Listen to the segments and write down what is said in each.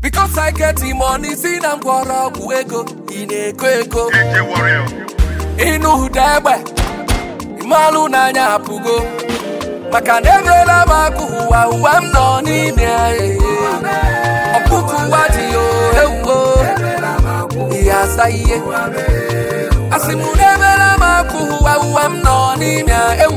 Because I get the money, see them quarrel, ego, in a quaco. Inu debe, Malu Nanya Pugo, Macanevela Maku, I'm not in there. Opuku Wadio, yes, I Asimunevela Maku, I'm not in there.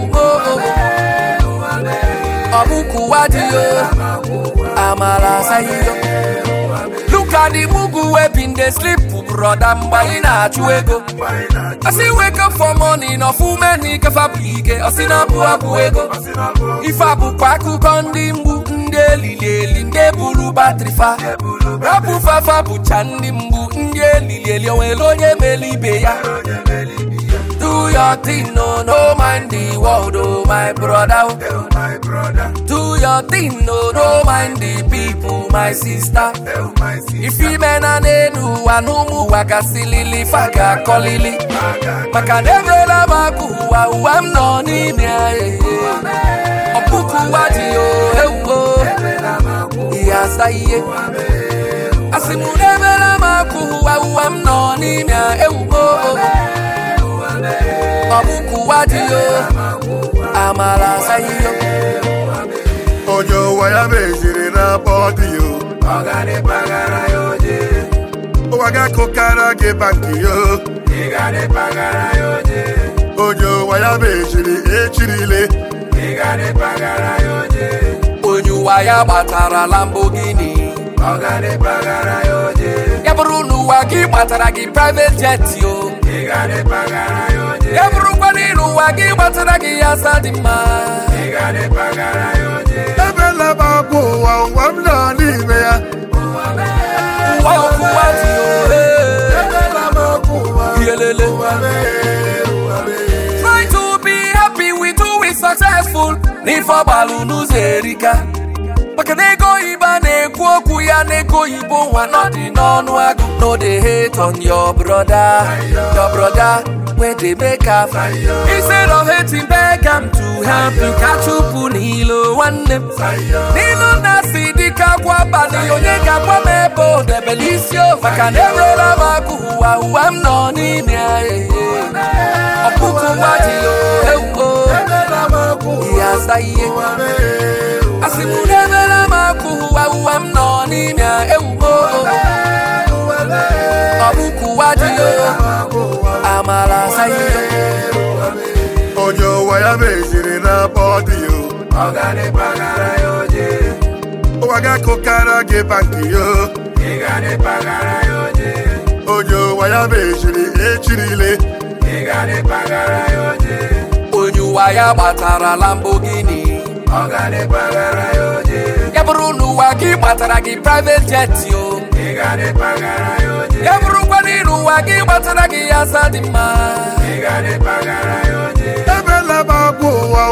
Opuku Wadio, Amala Sayo. Look at the mugu webbing they sleep, brother. Mbaina chuego. I see wake up for morning, of women, Nikafabike, or Sinabuabuego. If I bukaku condimbu, Ndeli, Linde Bulu Batrifa, Rabu Fafa Buchandimbu, Ndeli, Leloye Melibeya. Do your thing, no mind the world, oh my brother. Do your thing, no mind the people, my sister. If you men and enu anumu wakasilili faga kolili, makanevela maku I'm not in here. Opuku wadio yes I asimunevela maku I'm not in here. Opuku wadio amala sayo. Ojo waya mejiri na body yo. Ogane pagara yoje. Owaga kokara ge banki yo. Igane pagara yoje. Ojo waya mejiri echirile. Igane pagara yoje. Onyu waya batara Lamborghini. Ogane pagara yoje. Yabrunu wagi batara gi private jet yo. Igane pagara yoje. Yabru kwaniru wagi batara gi asadima. Igane pagara yoje. Ebela babu wa mna ni meya. Waku wadio Ebela babu wa yelele. Try to be happy with who is successful. Ni for balunu zerika. Maka nego iba nekwu okwu ya nego ibo nwa nọdị n'ọnụ agụ. No dey hate on your brother where they make up. Instead of hating beg am to help you catch up n'ilo nwanne m. N'ilo na-asị dịka kwa abalị onye ga-agwa m ebe o debere isi o. Maka na enwela m agụ ụwa m nọ n'ime ya. Ọkụkụ gbaji ihe asa ihe. Asimunevela maku I'm not in ya. Opuku wadio amala sayo. Ojo waya mejiri na body yo. Ogane pagara yoje. Owaga kokara ge banki yo. Igane pagara yoje. Ojo waya mejiri echirile. Igane pagara yoje. Onyu waya batara Lamborghini. Ogane pagara yoje. Yabrunu wagi batara gi private jet yo. Igane pagara yoje. Yabru kwaniru wagi batara gi asadima. Igane pagara yoje. Ebela babu wa